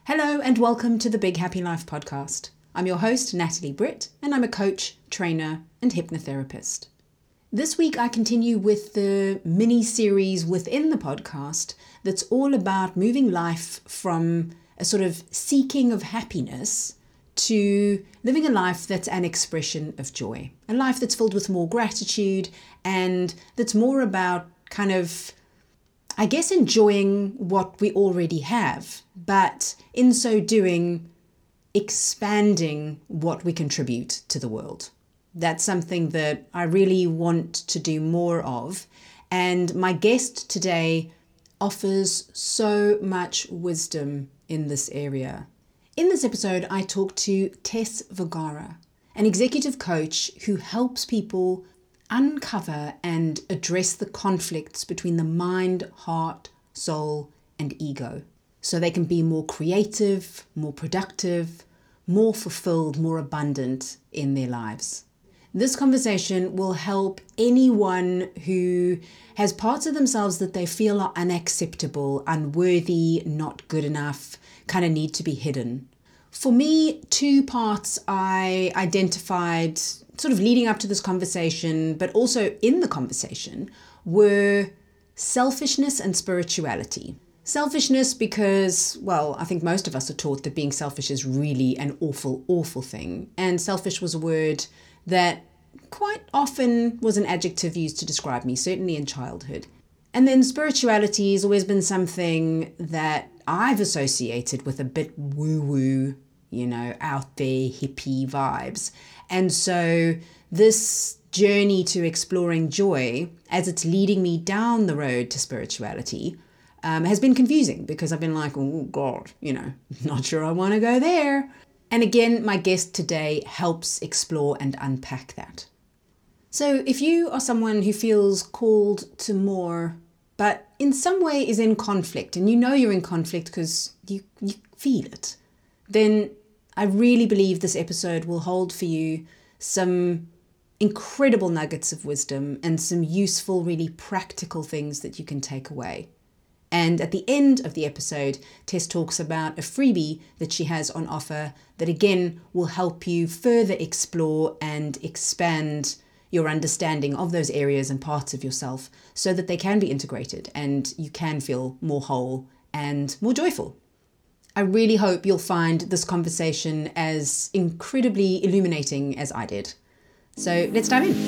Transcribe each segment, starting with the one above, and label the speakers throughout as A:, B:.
A: Hello and welcome to the Big Happy Life podcast. I'm your host, Natalie Britt, and I'm a coach, trainer, and hypnotherapist. This week I continue with the mini-series within the podcast that's all about moving life from a sort of seeking of happiness to living a life that's an expression of joy. A life that's filled with more gratitude and that's more about kind of enjoying what we already have, but in so doing, expanding what we contribute to the world. That's something that I really want to do more of. And my guest today offers so much wisdom in this area. In this episode, I talk to Tess Vergara, an executive coach who helps people uncover and address the conflicts between the mind, heart, soul, and ego, so they can be more creative, more productive, more fulfilled, more abundant in their lives. This conversation will help anyone who has parts of themselves that they feel are unacceptable, unworthy, not good enough, kind of need to be hidden. For me, two parts I identified sort of leading up to this conversation, but also in the conversation, were selfishness and spirituality. Selfishness because, well, I think most of us are taught that being selfish is really an awful, awful thing. And selfish was a word that quite often was an adjective used to describe me, certainly in childhood. And then spirituality has always been something that I've associated with a bit woo-woo, out there, hippie vibes. And so this journey to exploring joy, as it's leading me down the road to spirituality, has been confusing because I've been like, oh God, not sure I want to go there. And again, my guest today helps explore and unpack that. So if you are someone who feels called to more, but in some way is in conflict, and you're in conflict because you feel it, then I really believe this episode will hold for you some incredible nuggets of wisdom and some useful, really practical things that you can take away. And at the end of the episode, Tess talks about a freebie that she has on offer that again will help you further explore and expand your understanding of those areas and parts of yourself so that they can be integrated and you can feel more whole and more joyful. I really hope you'll find this conversation as incredibly illuminating as I did. So let's dive in.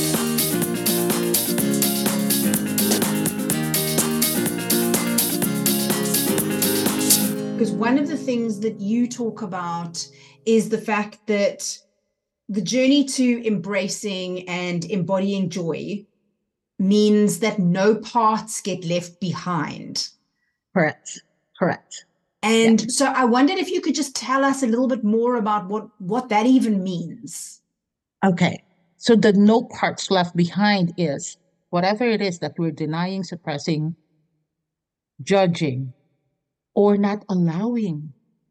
A: Because one of the things that you talk about is the fact that the journey to embracing and embodying joy means that no parts get left behind.
B: Correct.
A: And so I wondered if you could just tell us a little bit more about what that even means.
B: Okay. So the no parts left behind is whatever it is that we're denying, suppressing, judging, or not allowing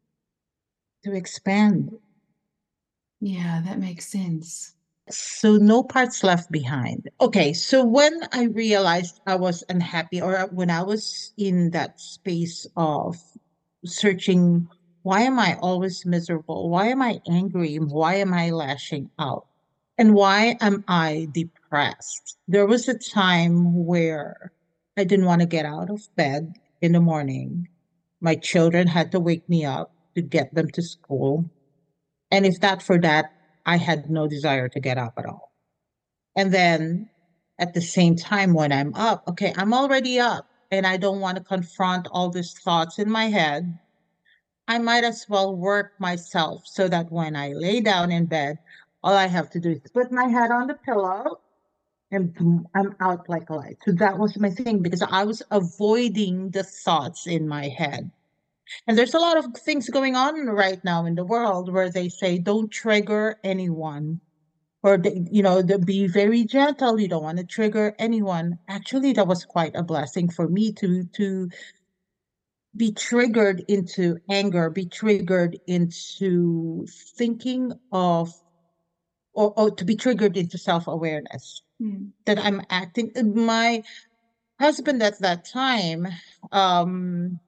B: to expand.
A: Yeah, that makes sense.
B: So no parts left behind. Okay. So when I realized I was unhappy, or when I was in that space of searching, why am I always miserable? Why am I angry? Why am I lashing out? And why am I depressed? There was a time where I didn't want to get out of bed in the morning. My children had to wake me up to get them to school. And if not for that, I had no desire to get up at all. And then at the same time, when I'm up, okay, I'm already up and I don't want to confront all these thoughts in my head. I might as well work myself so that when I lay down in bed, all I have to do is put my head on the pillow and boom, I'm out like a light. So that was my thing because I was avoiding the thoughts in my head. And there's a lot of things going on right now in the world where they say don't trigger anyone or be very gentle. You don't want to trigger anyone. Actually, that was quite a blessing for me to be triggered into anger, be triggered into thinking of, or to be triggered into self-awareness that I'm acting. My husband at that time,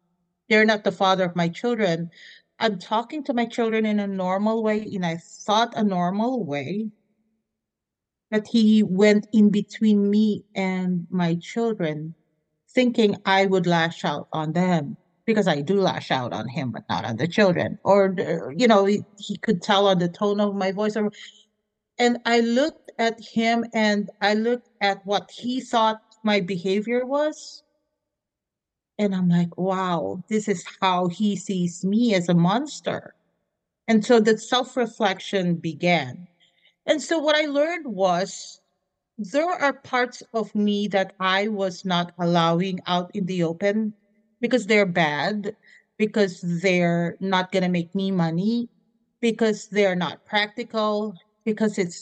B: They're not the father of my children. I'm talking to my children in a normal way, and I thought a normal way, but he went in between me and my children, thinking I would lash out on them because I do lash out on him, but not on the children. Or, he could tell on the tone of my voice. And I looked at him and I looked at what he thought my behavior was. And I'm like, wow, this is how he sees me as a monster. And so the self reflection began. And so what I learned was there are parts of me that I was not allowing out in the open because they're bad, because they're not going to make me money, because they're not practical, because it's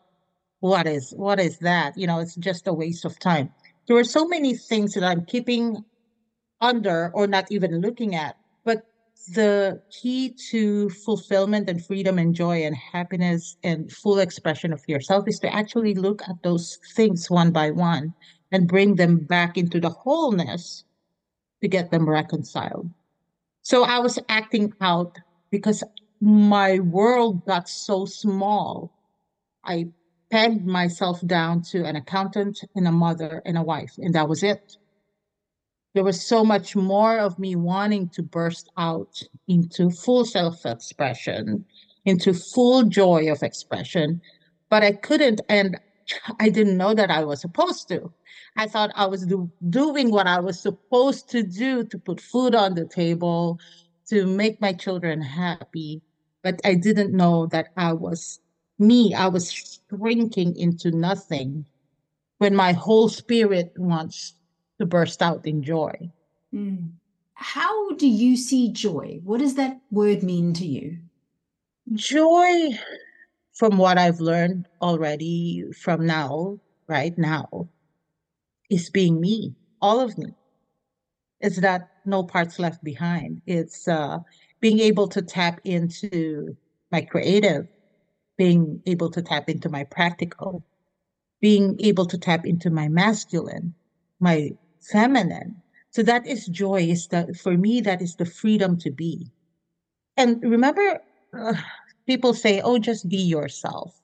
B: what is that? It's just a waste of time. There are so many things that I'm keeping under or not even looking at. But the key to fulfillment and freedom and joy and happiness and full expression of yourself is to actually look at those things one by one and bring them back into the wholeness to get them reconciled. So I was acting out because my world got so small. I pegged myself down to an accountant and a mother and a wife, and that was it. There was so much more of me wanting to burst out into full self expression, into full joy of expression, but I couldn't. And I didn't know that I was supposed to. I thought I was doing what I was supposed to do to put food on the table, to make my children happy. But I didn't know that I was me. I was shrinking into nothing when my whole spirit wants to burst out in joy.
A: Mm. How do you see joy? What does that word mean to you?
B: Joy, from what I've learned already from now, right now, is being me, all of me. It's that no parts left behind. It's being able to tap into my creative, being able to tap into my practical, being able to tap into my masculine, my feminine. So that is joy. Is that for me? That is the freedom to be. And remember, uh, people say, "Oh, just be yourself."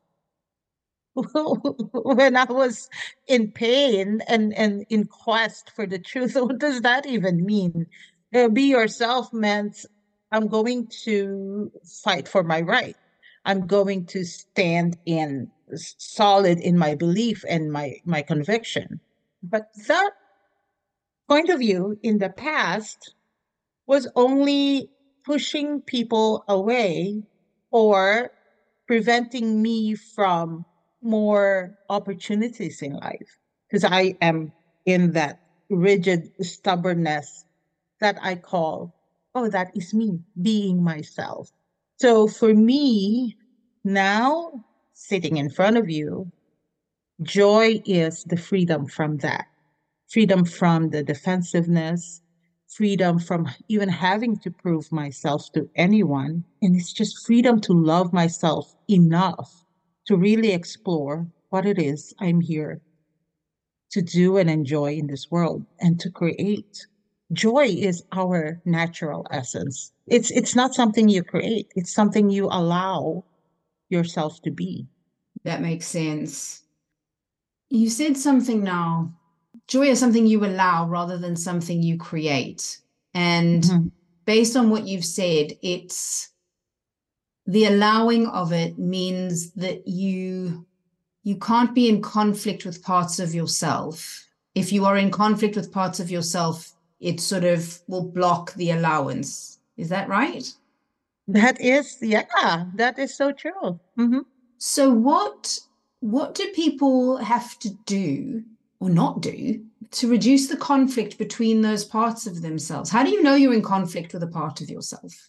B: When I was in pain and in quest for the truth, what does that even mean? Be yourself meant I'm going to fight for my right. I'm going to stand in solid in my belief and my conviction. But that point of view in the past was only pushing people away or preventing me from more opportunities in life because I am in that rigid stubbornness that I call, oh, that is me being myself. So for me, now sitting in front of you, joy is the freedom from that, freedom from the defensiveness, freedom from even having to prove myself to anyone. And it's just freedom to love myself enough to really explore what it is I'm here to do and enjoy in this world and to create. Joy is our natural essence. It's not something you create, it's something you allow yourself to be.
A: That makes sense. You said something now. Joy is something you allow rather than something you create. And
B: Mhm.
A: based on what you've said, it's the allowing of it means that you can't be in conflict with parts of yourself. If you are in conflict with parts of yourself, it sort of will block the allowance. Is that right?
B: That is, yeah, that is so true.
A: So what do people have to do or not do to reduce the conflict between those parts of themselves? How do you know you're in conflict with a part of yourself?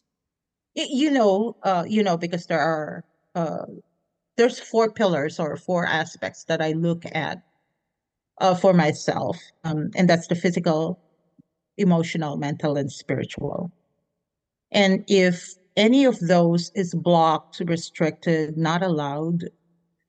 B: Because uh, there's four pillars or four aspects that I look at for myself, and that's the physical, emotional, mental, and spiritual. And if any of those is blocked, restricted, not allowed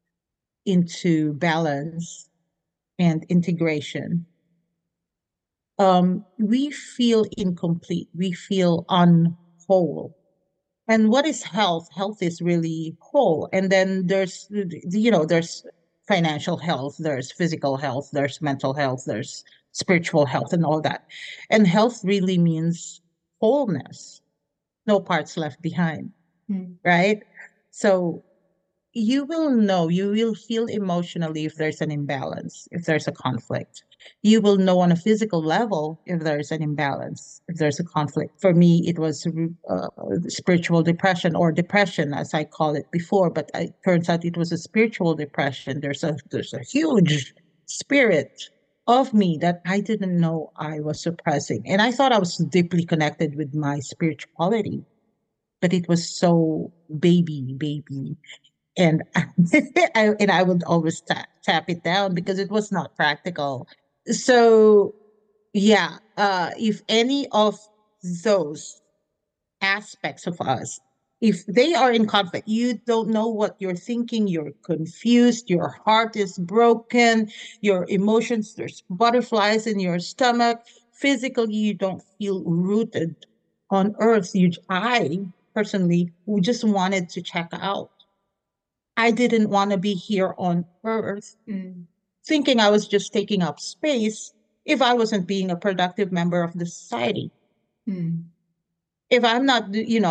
B: into balance and integration, we feel incomplete. We feel unwhole. And what is health? Health is really whole. And then there's financial health, there's physical health, there's mental health, there's spiritual health, and all that. And health really means wholeness, no parts left behind,
A: Mm.
B: right? So you will feel emotionally if there's an imbalance, if there's a conflict. You will know on a physical level if there's an imbalance, if there's a conflict. For me, it was spiritual depression, or depression, as I call it before, but it turns out it was a spiritual depression. There's a huge spirit of me that I didn't know I was suppressing. And I thought I was deeply connected with my spirituality, but it was so baby and I would always tap it down because it was not practical. So yeah, if any of those aspects of us, if they are in conflict, you don't know what you're thinking, you're confused, your heart is broken, your emotions, there's butterflies in your stomach, physically you don't feel rooted on earth. I personally just wanted to check out. I didn't want to be here on earth,
A: Mm.
B: thinking I was just taking up space if I wasn't being a productive member of the society.
A: Mm.
B: If I'm not,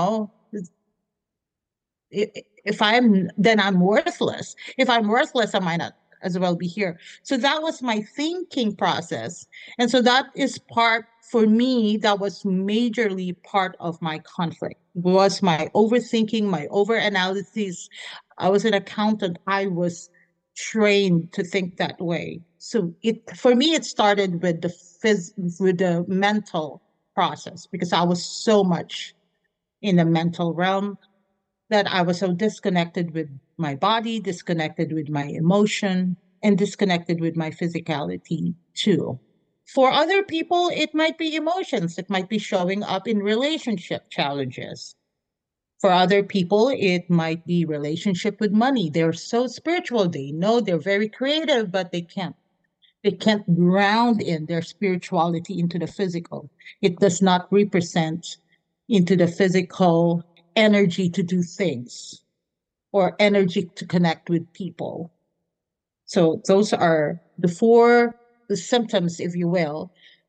B: if I'm, then I'm worthless. If I'm worthless, I might not as well be here. So that was my thinking process. And so that is part, for me, that was majorly part of my conflict, was my overthinking, my overanalysis. I was an accountant. I was trained to think that way. So for me, it started with with the mental process, because I was so much in the mental realm, that I was so disconnected with my body, disconnected with my emotion, and disconnected with my physicality too. For other people, it might be emotions. It might be showing up in relationship challenges. For other people, it might be relationship with money. They're so spiritual. They know they're very creative, but they can't ground in their spirituality into the physical. It does not represent into the physical energy to do things, or energy to connect with people. So those are the four symptoms, if you will.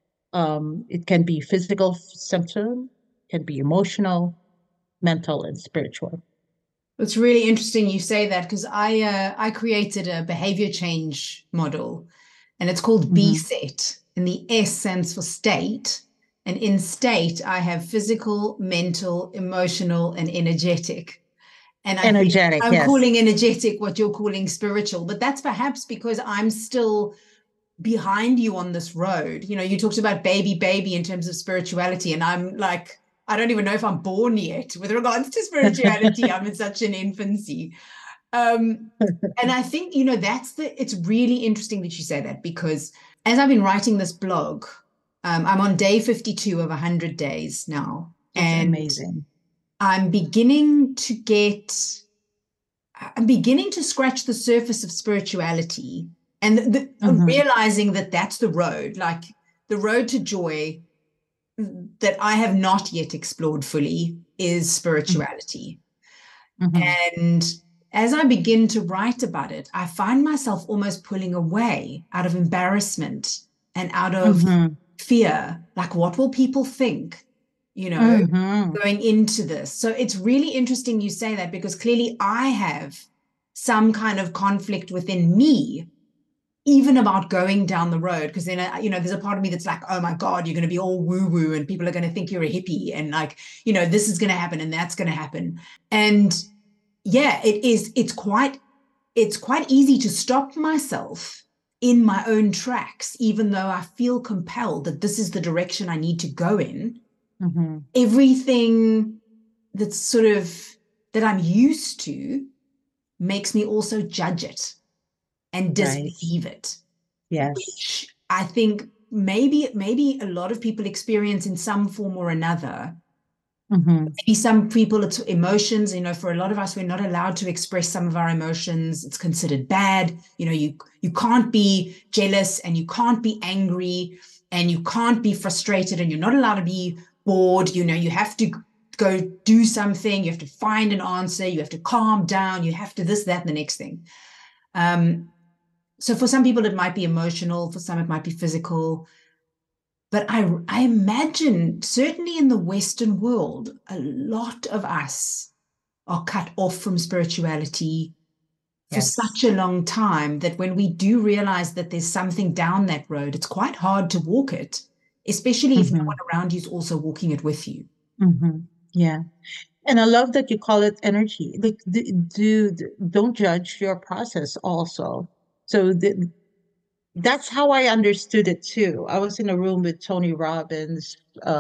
B: It can be physical symptom, can be emotional, mental, and spiritual.
A: It's really interesting you say that because I created a behavior change model, and it's called
B: Mm-hmm.
A: BSET, and the S stands for state. And in state, I have physical, mental, emotional, and energetic. And I think
B: Energetic,
A: I'm
B: yes.
A: calling energetic what you're calling spiritual, but that's perhaps because I'm still behind you on this road. You know, you talked about baby in terms of spirituality, and I'm like, I don't even know if I'm born yet with regards to spirituality. I'm in such an infancy. And I think, it's really interesting that you say that, because as I've been writing this blog, I'm on day 52 of 100 days now.
B: It's
A: And
B: amazing.
A: I'm beginning to scratch the surface of spirituality, and
B: Mm-hmm.
A: realizing that that's the road, like the road to joy that I have not yet explored fully is spirituality.
B: Mm-hmm.
A: And as I begin to write about it, I find myself almost pulling away out of embarrassment and out of
B: Mm-hmm.
A: fear. Like, what will people think, you know,
B: Mm-hmm.
A: going into this? So it's really interesting you say that, because clearly I have some kind of conflict within me, even about going down the road. Because then, there's a part of me that's like, oh my God, you're going to be all woo woo and people are going to think you're a hippie. And like, this is going to happen and that's going to happen. And yeah, it's quite easy to stop myself in my own tracks, even though I feel compelled that this is the direction I need to go in.
B: Mm-hmm.
A: Everything that's sort of that I'm used to makes me also judge it and
B: Right.
A: disbelieve it,
B: Yes.
A: which I think maybe a lot of people experience in some form or another.
B: Mm-hmm.
A: Maybe some people, it's emotions. For a lot of us, we're not allowed to express some of our emotions. It's considered bad. You can't be jealous and you can't be angry, and you can't be frustrated, and you're not allowed to be bored. You have to go do something. You have to find an answer. You have to calm down. You have to this, that, and the next thing. So for some people, it might be emotional. For some, it might be physical. But I imagine, certainly in the Western world, a lot of us are cut off from spirituality for such a long time that when we do realize that there's something down that road, it's quite hard to walk it, especially if no one around you is also walking it with you.
B: Yeah. And I love that you call it energy. Like, don't judge your process also. So that's how I understood it too. I was in a room with Tony Robbins,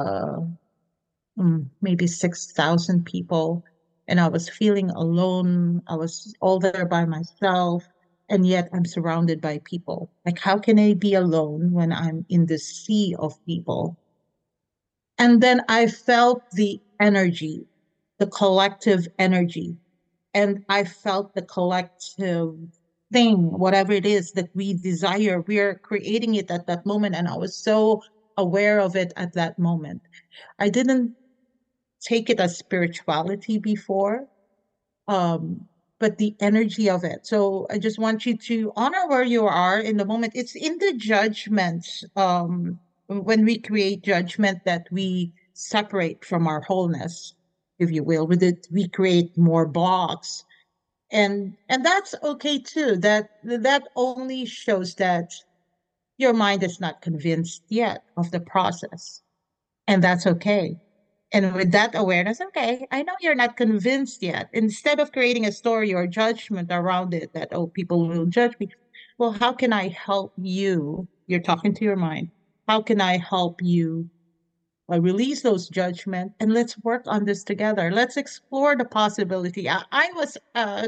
B: maybe 6,000 people, and I was feeling alone. I was all there by myself, and yet I'm surrounded by people. Like, how can I be alone when I'm in the sea of people? And then I felt the energy, the collective energy, and I felt the collective thing, whatever it is that we desire, we are creating it at that moment. And I was so aware of it at that moment. I didn't take it as spirituality before, but the energy of it. So I just want you to honor where you are in the moment. It's in the judgment, when we create judgment, that we separate from our wholeness, if you will. With it, we create more blocks, and that's okay too. That only shows that your mind is not convinced yet of the process, and that's okay. And with that awareness, okay, I know you're not convinced yet. Instead of creating a story or judgment around it that, oh, people will judge me, well, how can I help you? You're talking to your mind. How can I help you release those judgment, and let's work on this together? Let's explore the possibility. I was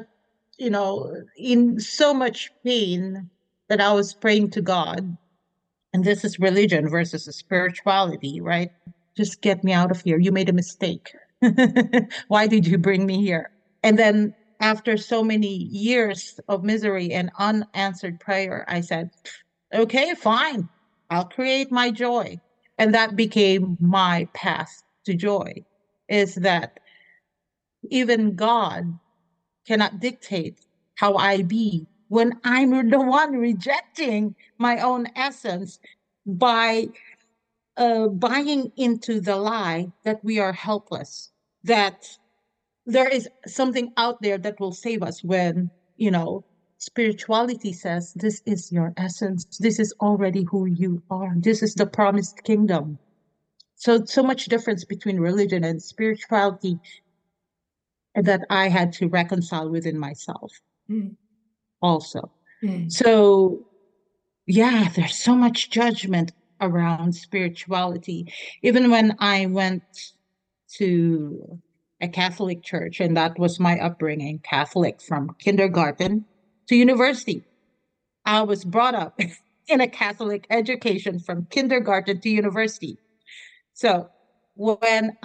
B: in so much pain that I was praying to God. And this is religion versus spirituality, right? Just get me out of here. You made a mistake. Why did you bring me here? And then after so many years of misery and unanswered prayer, I said, okay, fine. I'll create my joy. And that became my path to joy, is that even God cannot dictate how I be when I'm the one rejecting my own essence by buying into the lie that we are helpless, that there is something out there that will save us, when, spirituality says this is your essence. This is already who you are. This is the promised kingdom. So much difference between religion and spirituality that I had to reconcile within myself also. So, yeah, there's so much judgment around spirituality. Even when I went to a Catholic church, and that was my upbringing, Catholic from kindergarten to university. I was brought up in a Catholic education from kindergarten to university. So when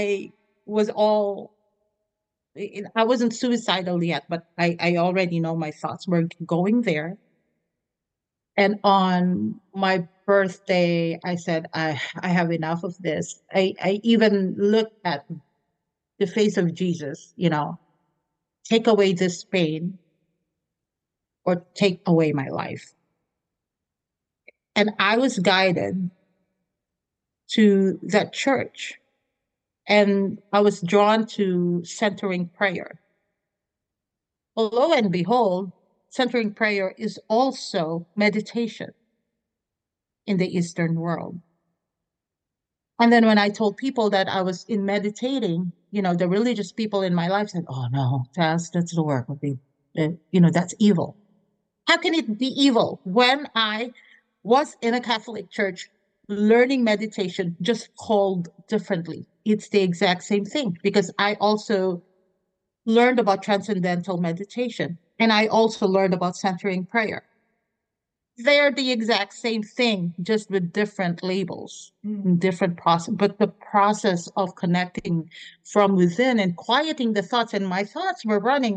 B: I wasn't suicidal yet, but I already know my thoughts were going there. And on my birthday, I said, I have enough of this. I even looked at the face of Jesus, take away this pain or take away my life. And I was guided to that church, and I was drawn to centering prayer. Well, lo and behold, centering prayer is also meditation in the Eastern world. And then when I told people that I was in meditating, the religious people in my life said, oh no, that's the work of the, that's evil. How can it be evil when I was in a Catholic church learning meditation, just called differently? It's the exact same thing, because I also learned about transcendental meditation, and I also learned about centering prayer. They're the exact same thing, just with different labels, different process. But the process of connecting from within and quieting the thoughts, and my thoughts were running,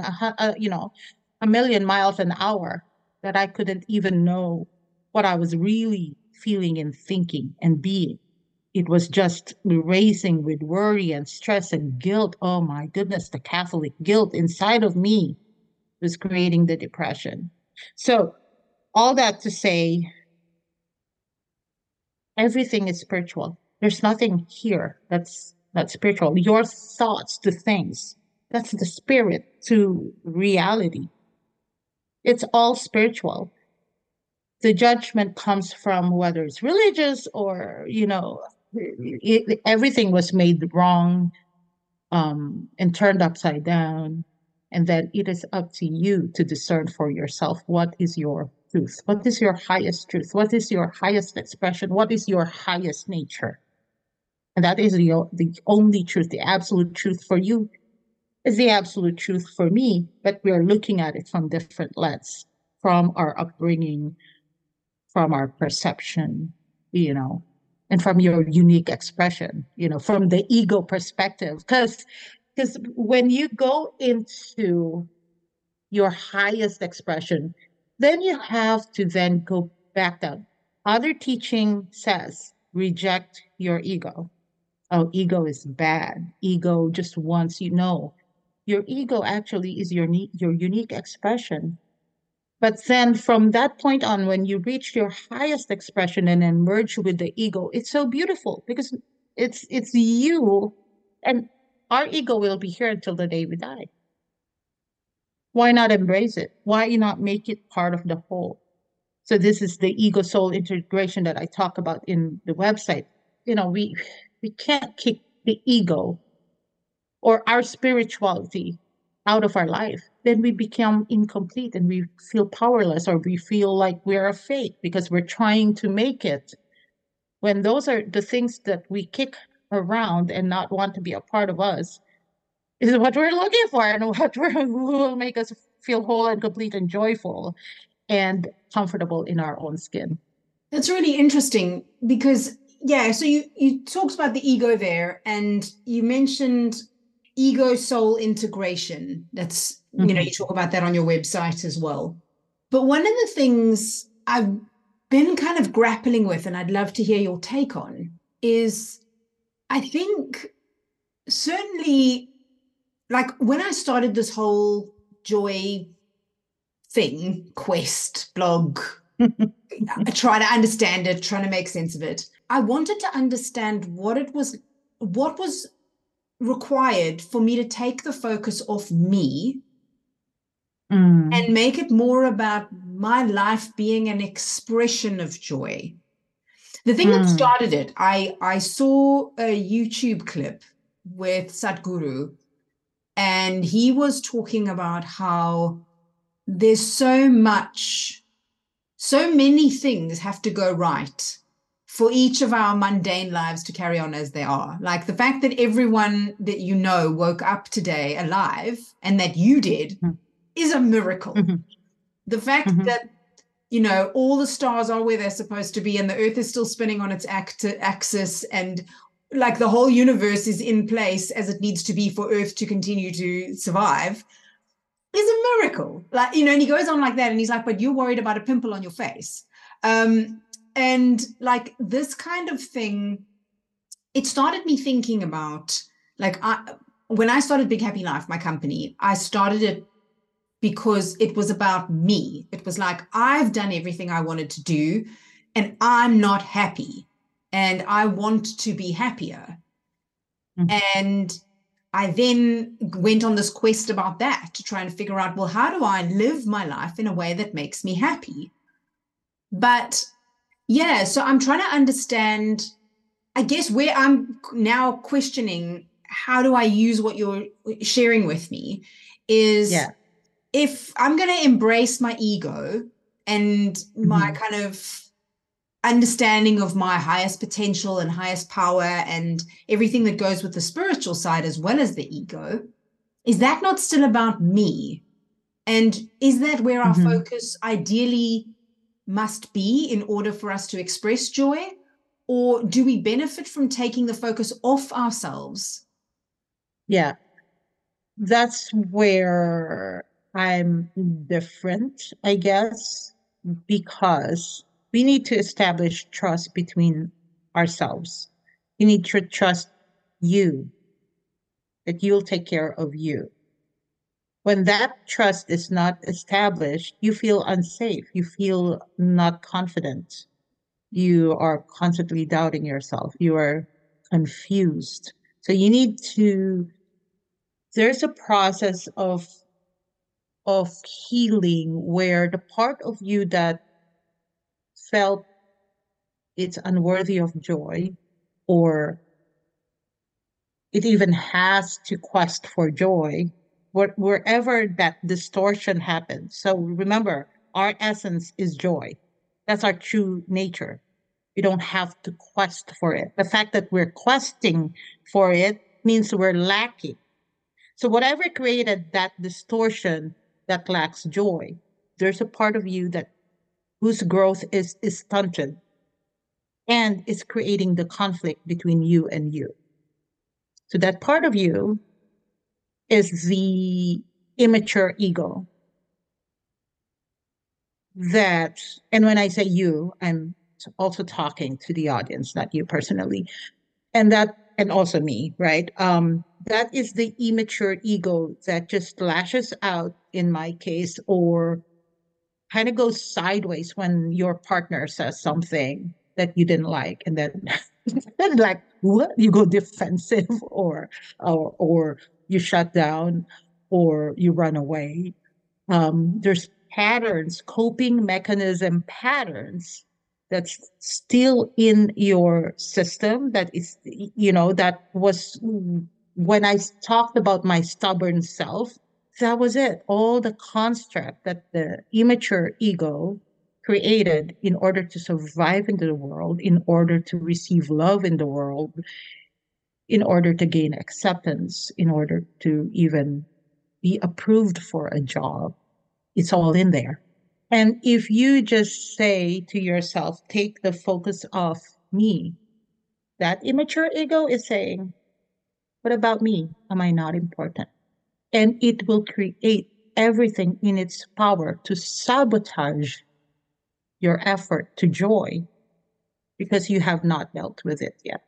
B: a million miles an hour, that I couldn't even know what I was really feeling and thinking and being. It was just racing with worry and stress and guilt. Oh my goodness, the Catholic guilt inside of me was creating the depression. So, all that to say, everything is spiritual. There's nothing here that's spiritual. Your thoughts to things, that's the spirit to reality. It's all spiritual. The judgment comes from whether it's religious or, everything was made wrong, and turned upside down. And then it is up to you to discern for yourself what is your truth, what is your highest truth, what is your highest expression, what is your highest nature. And that is the only truth, the absolute truth for you is the absolute truth for me, but we're looking at it from different lens, from our upbringing, from our perception, you know, and from your unique expression, from the ego perspective. Because when you go into your highest expression, then you have to then go back down. Other teaching says reject your ego. Oh, ego is bad. Ego just wants your ego actually is your unique expression. But then from that point on, when you reach your highest expression and then merge with the ego, it's so beautiful because it's you, and our ego will be here until the day we die. Why not embrace it? Why not make it part of the whole? So this is the ego soul integration that I talk about in the website. We can't kick the ego or our spirituality out of our life. Then we become incomplete and we feel powerless, or we feel like we're a fake because we're trying to make it. When those are the things that we kick around and not want to be a part of us, is what we're looking for, and will make us feel whole and complete and joyful and comfortable in our own skin.
A: That's really interesting because, yeah, so you talked about the ego there, and you mentioned ego soul integration. That's, you talk about that on your website as well. But one of the things I've been kind of grappling with, and I'd love to hear your take on, is I think certainly, like when I started this whole joy thing, quest, blog, try to understand it, trying to make sense of it. I wanted to understand what was required for me to take the focus off me and make it more about my life being an expression of joy. The thing that started it, I saw a YouTube clip with Sadhguru, and he was talking about how there's so many things have to go right for each of our mundane lives to carry on as they are. Like the fact that everyone that you know woke up today alive and that you did is a miracle. The fact that, all the stars are where they're supposed to be and the earth is still spinning on its axis, and like the whole universe is in place as it needs to be for earth to continue to survive is a miracle. Like, and he goes on like that, and he's like, but you're worried about a pimple on your face. And like this kind of thing, it started me thinking about, like, when I started Big Happy Life, my company, I started it because it was about me. It was like, I've done everything I wanted to do and I'm not happy and I want to be happier. And I then went on this quest about that to try and figure out, well, how do I live my life in a way that makes me happy? But yeah, so I'm trying to understand, I guess, where I'm now questioning, how do I use what you're sharing with me is, if I'm going to embrace my ego and my kind of understanding of my highest potential and highest power and everything that goes with the spiritual side as well as the ego, is that not still about me? And is that where our focus ideally must be in order for us to express joy? Or do we benefit from taking the focus off ourselves?
B: Yeah, that's where I'm different, I guess, because We need to establish trust between ourselves. You need to trust you, that you'll take care of you. When that trust is not established, you feel unsafe. You feel not confident. You are constantly doubting yourself. You are confused. So you need to, there's a process of healing where the part of you that felt it's unworthy of joy, or it even has to quest for joy, wherever that distortion happens. So remember, our essence is joy. That's our true nature. You don't have to quest for it. The fact that we're questing for it means we're lacking. So whatever created that distortion that lacks joy, there's a part of you that whose growth is stunted and is creating the conflict between you and you. So that part of you is the immature ego that, and when I say you, I'm also talking to the audience, not you personally, and that, and also me, right? That is the immature ego that just lashes out in my case, or kind of goes sideways when your partner says something that you didn't like, and then like what, you go defensive, or you shut down, or you run away. There's patterns, coping mechanism patterns that's still in your system, that is, that was when I talked about my stubborn self, that was it. All the construct that the immature ego created in order to survive in the world, in order to receive love in the world, in order to gain acceptance, in order to even be approved for a job. It's all in there. And if you just say to yourself, take the focus off me, that immature ego is saying, what about me? Am I not important? And it will create everything in its power to sabotage your effort to joy, because you have not dealt with it yet.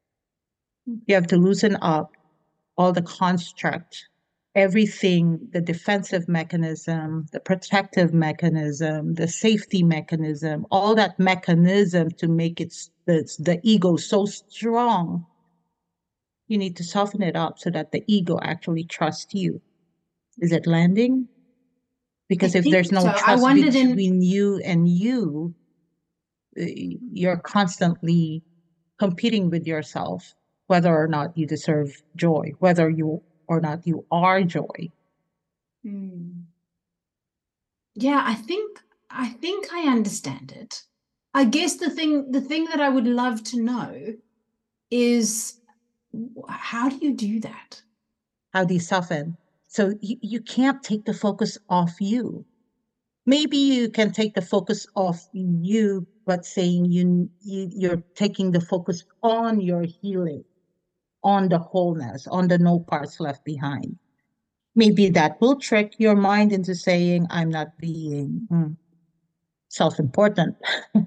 B: You have to loosen up all the construct, everything, the defensive mechanism, the protective mechanism, the safety mechanism, all that mechanism to make the ego so strong. You need to soften it up so that the ego actually trusts you. Is it landing?
A: I
B: Because if there's
A: think
B: no
A: so. I
B: trust
A: wondered in
B: between you and you, you're constantly competing with yourself, whether or not you deserve joy, whether you or not you are joy.
A: Hmm. Yeah, I think I understand it. I guess the thing that I would love to know is how do you do that?
B: How do you soften? So you can't take the focus off you. Maybe you can take the focus off you, but saying you're taking the focus on your healing, on the wholeness, on the no parts left behind. Maybe that will trick your mind into saying, I'm not being self-important.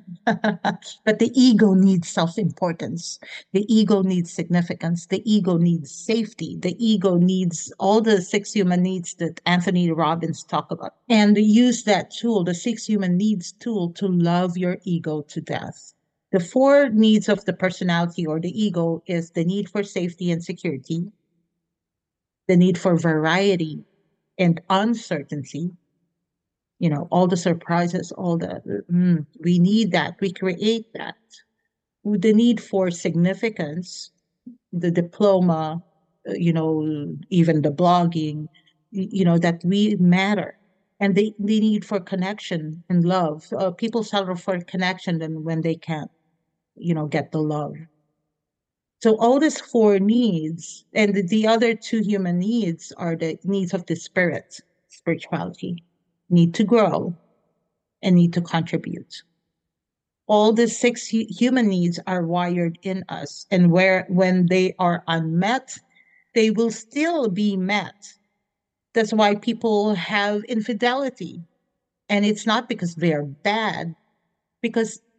B: But the ego needs self-importance. The ego needs significance. The ego needs safety. The ego needs all the six human needs that Anthony Robbins talk about. And use that tool, the six human needs tool, to love your ego to death. The four needs of the personality or the ego is the need for safety and security, the need for variety and uncertainty, all the surprises, all the, we need that. We create that. The need for significance, the diploma, even the blogging, that we matter. And the need for connection and love. People settle for connection than when they can't, get the love. So all these four needs, and the other two human needs are the needs of the spirit, spirituality, need to grow and need to contribute. All the six human needs are wired in us, and when they are unmet, they will still be met. That's why people have infidelity, and it's not because they are bad, because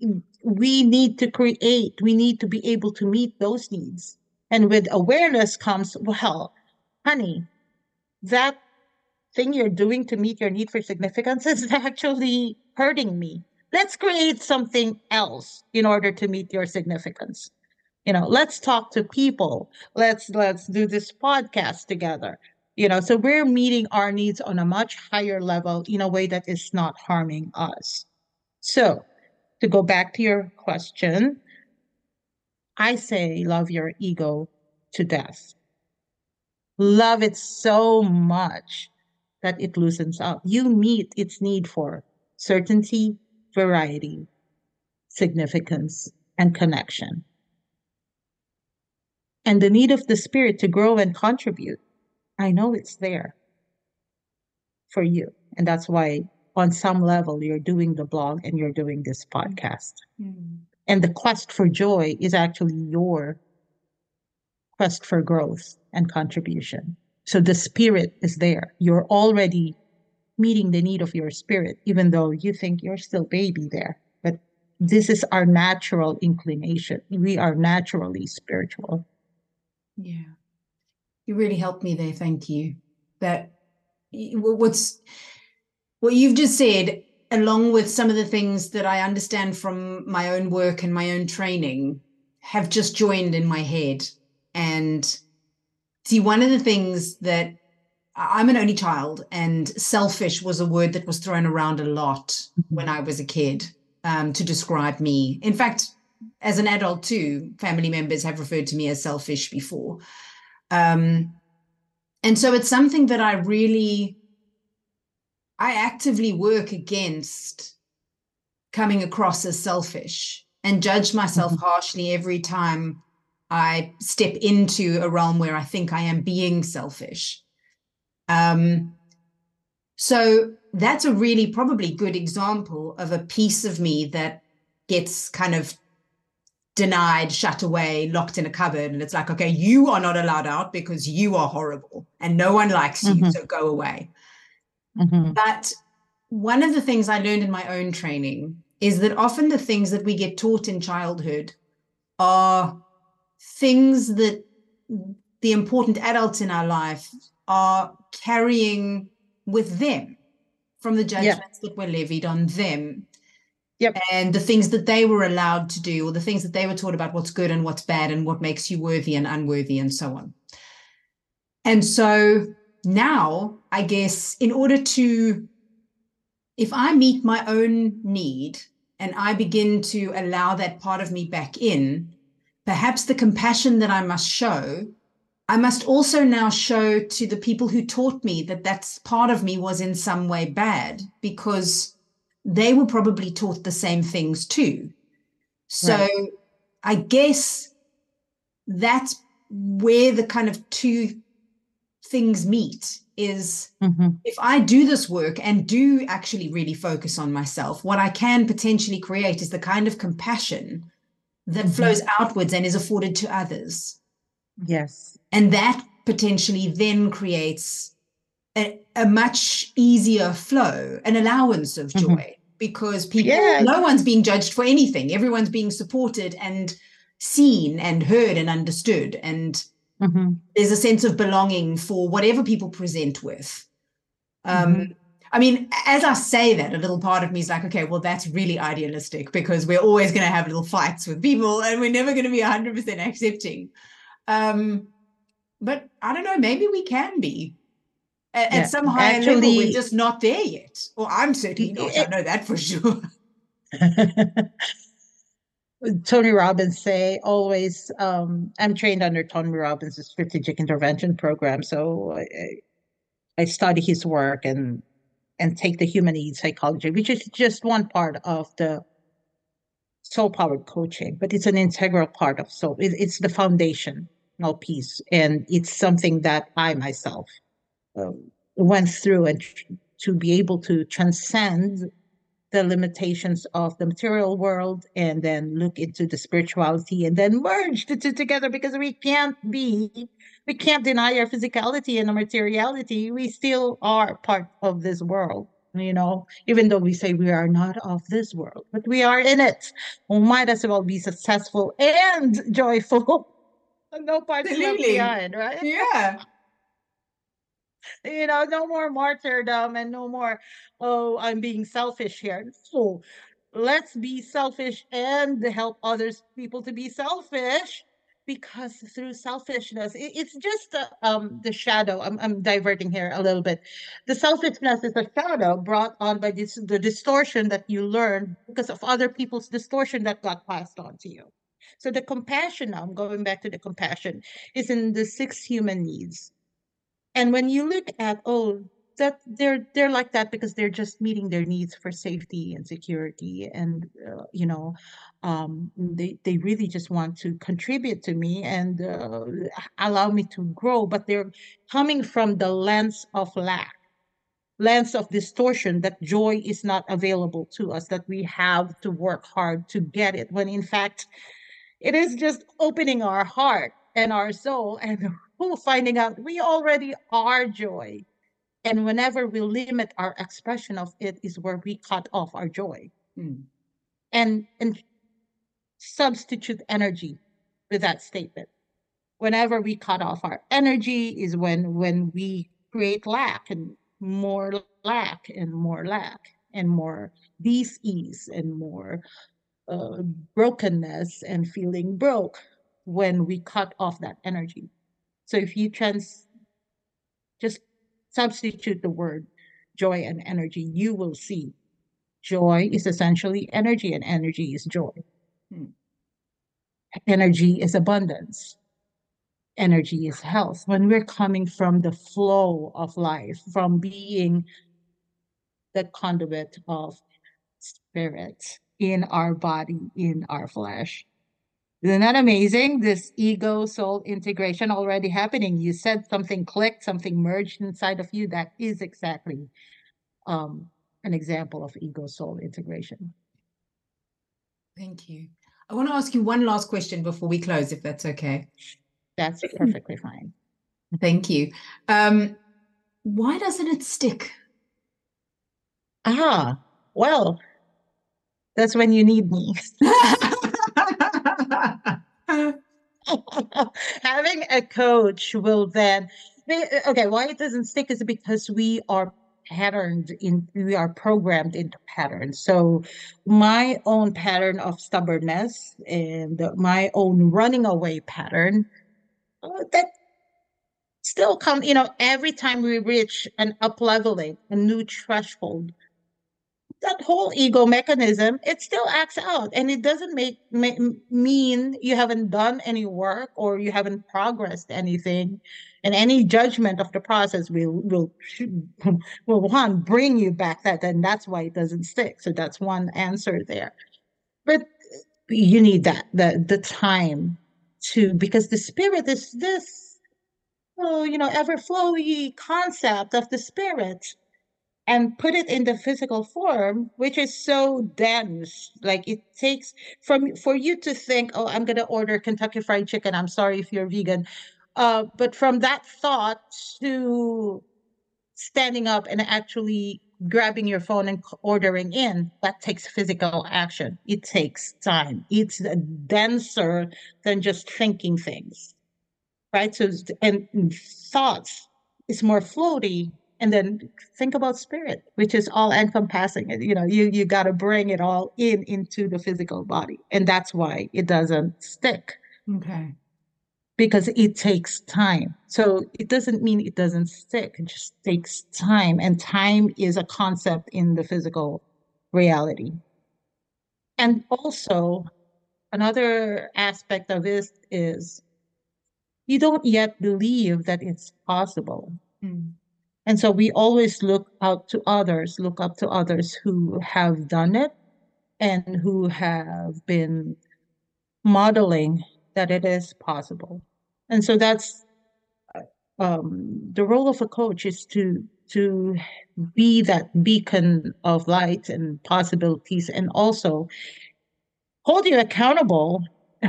B: we need to create, we need to be able to meet those needs. And with awareness comes, well, honey, that thing you're doing to meet your need for significance is actually hurting me. Let's create something else in order to meet your significance. Let's talk to people. Let's do this podcast together. So we're meeting our needs on a much higher level in a way that is not harming us. So to go back to your question, I say love your ego to death. Love it so much that it loosens up. You meet its need for certainty, variety, significance, and connection. And the need of the spirit to grow and contribute. I know it's there for you. And that's why, on some level, you're doing the blog and you're doing this podcast. Mm-hmm. And the quest for joy is actually your quest for growth and contribution. So the spirit is there. You're already meeting the need of your spirit, even though you think you're still baby there. But this is our natural inclination. We are naturally spiritual.
A: Yeah. You really helped me there. Thank you. That what you've just said, along with some of the things that I understand from my own work and my own training, have just joined in my head. And see, one of the things that I'm an only child, and selfish was a word that was thrown around a lot when I was a kid to describe me. In fact, as an adult too, family members have referred to me as selfish before. And so it's something that I actively work against coming across as selfish, and judge myself harshly every time I step into a realm where I think I am being selfish. So that's a really probably good example of a piece of me that gets kind of denied, shut away, locked in a cupboard. And it's like, okay, you are not allowed out because you are horrible and no one likes you, so go away. But one of the things I learned in my own training is that often the things that we get taught in childhood are things that the important adults in our life are carrying with them from the judgments that were levied on them. And the things that they were allowed to do, or the things that they were taught about what's good and what's bad and what makes you worthy and unworthy and so on. And so now, I guess, if I meet my own need and I begin to allow that part of me back in, perhaps the compassion that I must show, I must also now show to the people who taught me that that's part of me was in some way bad, because they were probably taught the same things too. So I guess that's where the kind of two things meet is if I do this work and do actually really focus on myself, what I can potentially create is the kind of compassion that flows outwards and is afforded to others.
B: Yes.
A: And that potentially then creates a much easier flow, an allowance of joy, because no one's being judged for anything. Everyone's being supported and seen and heard and understood. And there's a sense of belonging for whatever people present with. I mean, as I say that, a little part of me is like, okay, well, that's really idealistic, because we're always going to have little fights with people and we're never going to be 100% accepting. But I don't know, maybe we can be at some higher level. We're just not there yet. Or I'm certainly not. I know that for sure.
B: Tony Robbins say always, I'm trained under Tony Robbins' strategic intervention program. So I study his work and take the human needs psychology, which is just one part of the soul-powered coaching, but it's an integral part of soul. It's the foundational piece. And it's something that I myself went through, and to be able to transcend the limitations of the material world and then look into the spirituality and then merge the two together, because we can't deny our physicality and our materiality. We still are part of this world. even though we say we are not of this world, but we are in it. We might as well be successful and joyful. No parts left
A: Absolutely.
B: behind, right?
A: Yeah.
B: No more martyrdom and no more, oh, I'm being selfish here. So let's be selfish and help others people to be selfish, because through selfishness, it's just the shadow. I'm diverting here a little bit. The selfishness is a shadow brought on by the distortion that you learn because of other people's distortion that got passed on to you. So the compassion, now I'm going back to the compassion, is in the six human needs. And when you look at, oh, that they're like that because they're just meeting their needs for safety and security, and they really just want to contribute to me and allow me to grow, but they're coming from the lens of lack, lens of distortion, that joy is not available to us, that we have to work hard to get it, when in fact it is just opening our heart and our soul and finding out we already are joy. And whenever we limit our expression of it is where we cut off our joy,
A: Mm.
B: and substitute energy with that statement. Whenever we cut off our energy is when we create lack, and more lack and more lack and more dis-ease and more uh, brokenness and feeling broke, when we cut off that energy. So if you just substitute the word joy and energy, you will see joy is essentially energy, and energy is joy.
A: Mm.
B: Energy is abundance. Energy is health. When we're coming from the flow of life, from being the conduit of spirit in our body, in our flesh. Isn't that amazing? This ego soul integration already happening. You said something clicked, something merged inside of you. That is exactly um, an example of ego soul integration.
A: Thank you. I want to ask you one last question before we close, if that's okay.
B: That's perfectly fine.
A: Thank you. Why doesn't it stick?
B: Well, that's when you need me. Having a coach will then, okay, why it doesn't stick is because we are programmed into patterns. So my own pattern of stubbornness and my own running away pattern, that still come, every time we reach an up leveling, a new threshold, that whole ego mechanism, it still acts out, and it doesn't mean you haven't done any work or you haven't progressed anything, and any judgment of the process will one bring you back, that then that's why it doesn't stick. So that's one answer there. But you need the time to, because the spirit is this, oh, ever flowy concept of the spirit, and put it in the physical form, which is so dense. Like it takes from for you to think, oh, I'm gonna order Kentucky Fried Chicken. I'm sorry if you're vegan. But from that thought to standing up and actually grabbing your phone and ordering in, that takes physical action. It takes time. It's denser than just thinking things, right? So, and thoughts is more floaty. And then think about spirit, which is all encompassing. You got to bring it all into the physical body. And that's why it doesn't stick,
A: Okay.
B: because it takes time. So it doesn't mean it doesn't stick. It just takes time. And time is a concept in the physical reality. And also, another aspect of this is you don't yet believe that it's possible.
A: Mm.
B: And so we always look up to others who have done it and who have been modeling that it is possible. And so that's the role of a coach, is to be that beacon of light and possibilities, and also hold you accountable.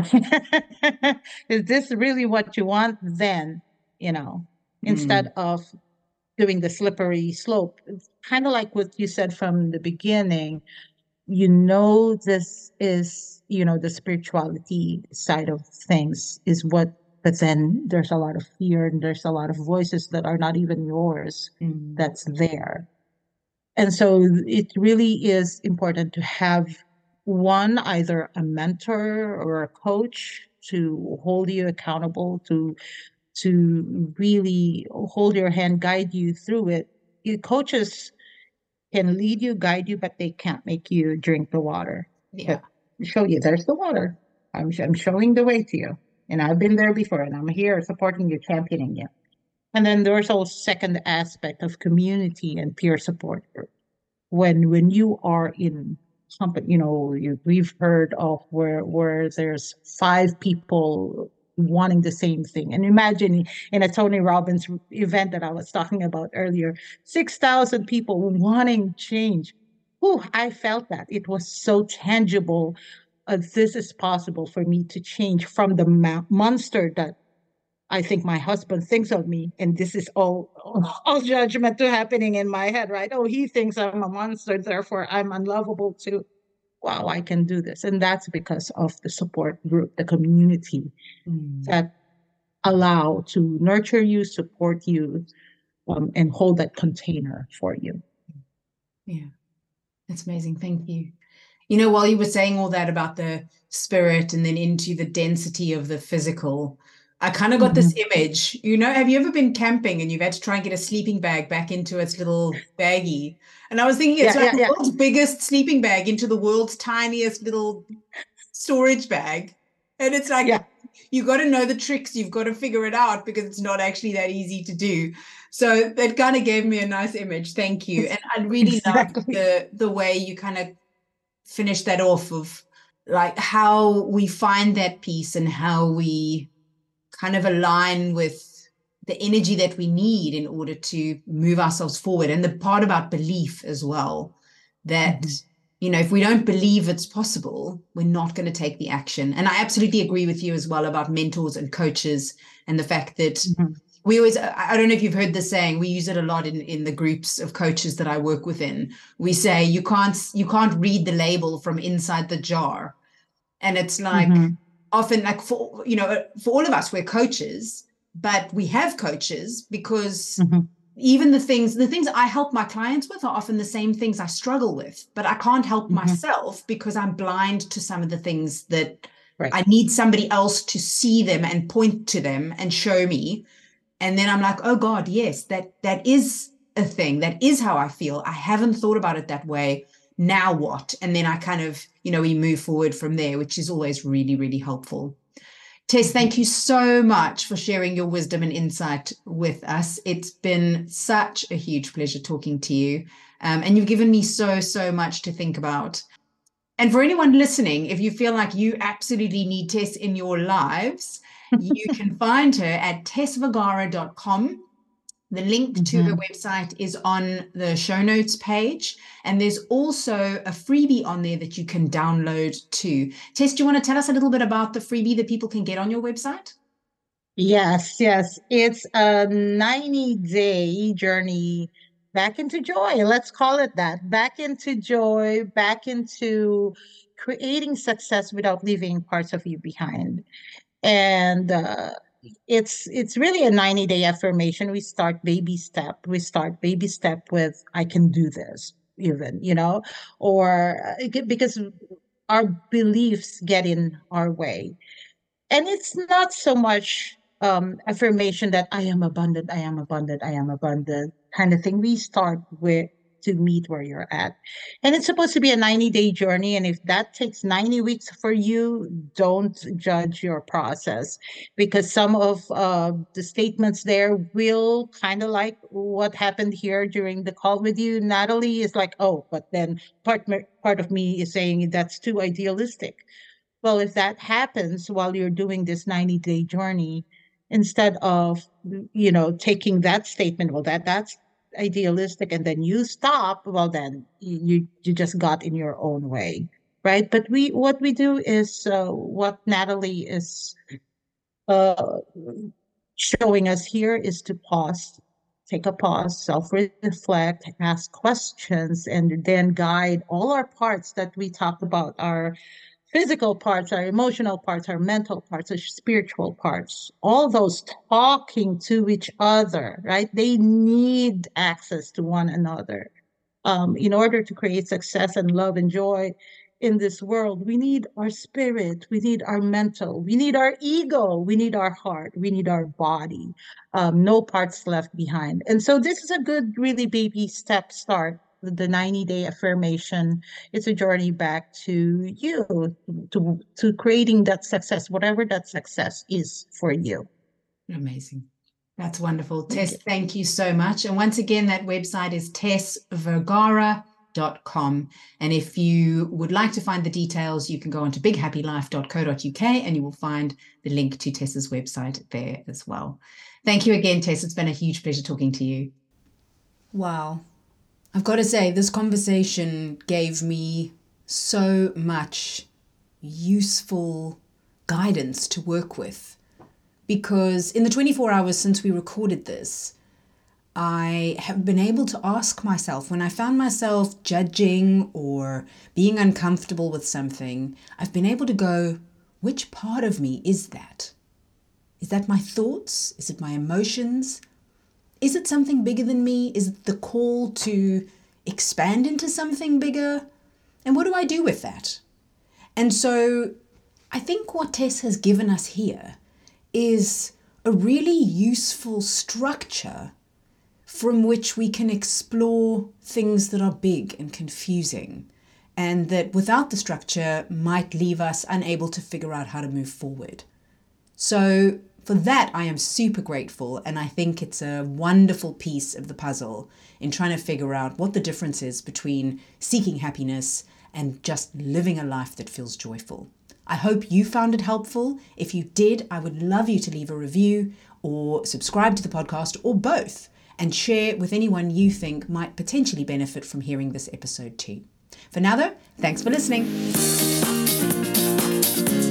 B: Is this really what you want? Then,
A: Mm.
B: instead of doing the slippery slope. kind of like what you said from the beginning, you know, this is, you know, the spirituality side of things is what, but then there's a lot of fear and there's a lot of voices that are not even yours
A: Mm.
B: that's there. And so it really is important to have one, either a mentor or a coach to hold you accountable, to really hold your hand, guide you through it. Coaches can lead you, guide you, but they can't make you drink the water.
A: Yeah.
B: But show you there's the water. I'm showing the way to you. And I've been there before, and I'm here supporting you, championing you. And then there's also second aspect of community and peer support. When you are in company, you know, we've heard of where there's five people wanting the same thing. And imagine in a Tony Robbins event that I was talking about earlier, 6,000 people wanting change. Ooh, I felt that. It was so tangible. This is possible for me to change from the monster that I think my husband thinks of me, and this is all judgment to happening in my head, right? Oh, he thinks I'm a monster, therefore I'm unlovable too. Wow, I can do this. And that's because of the support group, the community
A: Mm.
B: that allow to nurture you, support you, and hold that container for you.
A: Yeah. That's amazing. Thank you. You know, while you were saying all that about the spirit and then into the density of the physical, I kind of got this
B: Mhm.
A: image. You know, have you ever been camping and you've had to try and get a sleeping bag back into its little baggie? And I was thinking it's
B: Yeah,
A: like
B: yeah,
A: the
B: yeah,
A: world's biggest sleeping bag into the world's tiniest little storage bag. And it's like,
B: yeah,
A: you got to know the tricks. You've got to figure it out because it's not actually that easy to do. So that kind of gave me a nice image. Thank you. And I really loved
B: exactly.
A: the way you kind of finish that off of like how we find that peace and how we kind of align with the energy that we need in order to move ourselves forward. And the part about belief as well, that,
B: Mhm.
A: you know, if we don't believe it's possible, we're not going to take the action. And I absolutely agree with you as well about mentors and coaches and the fact that
B: Mhm.
A: we always, I don't know if you've heard the saying, we use it a lot in the groups of coaches that I work within. We say you can't read the label from inside the jar. And it's like
B: Mhm.
A: often like for for all of us, we're coaches, but we have coaches because
B: Mhm.
A: even the things I help my clients with are often the same things I struggle with, but I can't help
B: Mhm.
A: myself because I'm blind to some of the things that
B: Right.
A: I need somebody else to see them and point to them and show me. And then I'm like, oh God, yes, that is a thing. That is how I feel. I haven't thought about it that way. Now what? And then I kind of, we move forward from there, which is always really, really helpful. Tess,
B: Mhm.
A: thank you so much for sharing your wisdom and insight with us. It's been such a huge pleasure talking to you. And you've given me so, so much to think about. And for anyone listening, if you feel like you absolutely need Tess in your lives, you can find her at tessvergara.com. The link to her
B: Mhm.
A: website is on the show notes page. And there's also a freebie on there that you can download too. Tess, do you want to tell us a little bit about the freebie that people can get on your website?
B: Yes, yes. It's a 90-day journey back into joy. Let's call it that. Back into joy, back into creating success without leaving parts of you behind. And it's really a 90-day affirmation. We start baby step. We start baby step with I can do this, even, or because our beliefs get in our way, and it's not so much affirmation that I am abundant, I am abundant, I am abundant kind of thing. We start with to meet where you're at. And it's supposed to be a 90-day journey. And if that takes 90 weeks for you, don't judge your process, because some of the statements there will kind of like what happened here during the call with you, Natalie, is like, oh, but then part of me is saying that's too idealistic. Well, if that happens while you're doing this 90-day journey, instead of, taking that statement, well, that's idealistic, and then you stop, well, then you just got in your own way, right? But what we do is what Natalie is uh, showing us here is to pause, take a pause, self-reflect, ask questions, and then guide all our parts that we talk about, our physical parts, our emotional parts, our mental parts, our spiritual parts, all those talking to each other, right? They need access to one another. In order to create success and love and joy in this world, we need our spirit, we need our mental, we need our ego, we need our heart, we need our body. No parts left behind. And so this is a good, really baby step start. The 90-day affirmation. It's a journey back to you, to creating that success, whatever that success is for you.
A: Amazing. That's wonderful. Tess, thank you so much. And once again, that website is tessvergara.com. And if you would like to find the details, you can go on to bighappylife.co.uk and you will find the link to Tess's website there as well. Thank you again, Tess. It's been a huge pleasure talking to you. Wow. I've got to say, this conversation gave me so much useful guidance to work with. Because in the 24 hours since we recorded this, I have been able to ask myself, when I found myself judging or being uncomfortable with something, I've been able to go, which part of me is that? Is that my thoughts? Is it my emotions? Is it something bigger than me? Is it the call to expand into something bigger? And what do I do with that? And so I think what Tess has given us here is a really useful structure from which we can explore things that are big and confusing, and that without the structure might leave us unable to figure out how to move forward. So for that, I am super grateful, and I think it's a wonderful piece of the puzzle in trying to figure out what the difference is between seeking happiness and just living a life that feels joyful. I hope you found it helpful. If you did, I would love you to leave a review or subscribe to the podcast or both, and share with anyone you think might potentially benefit from hearing this episode too. For now though, thanks for listening.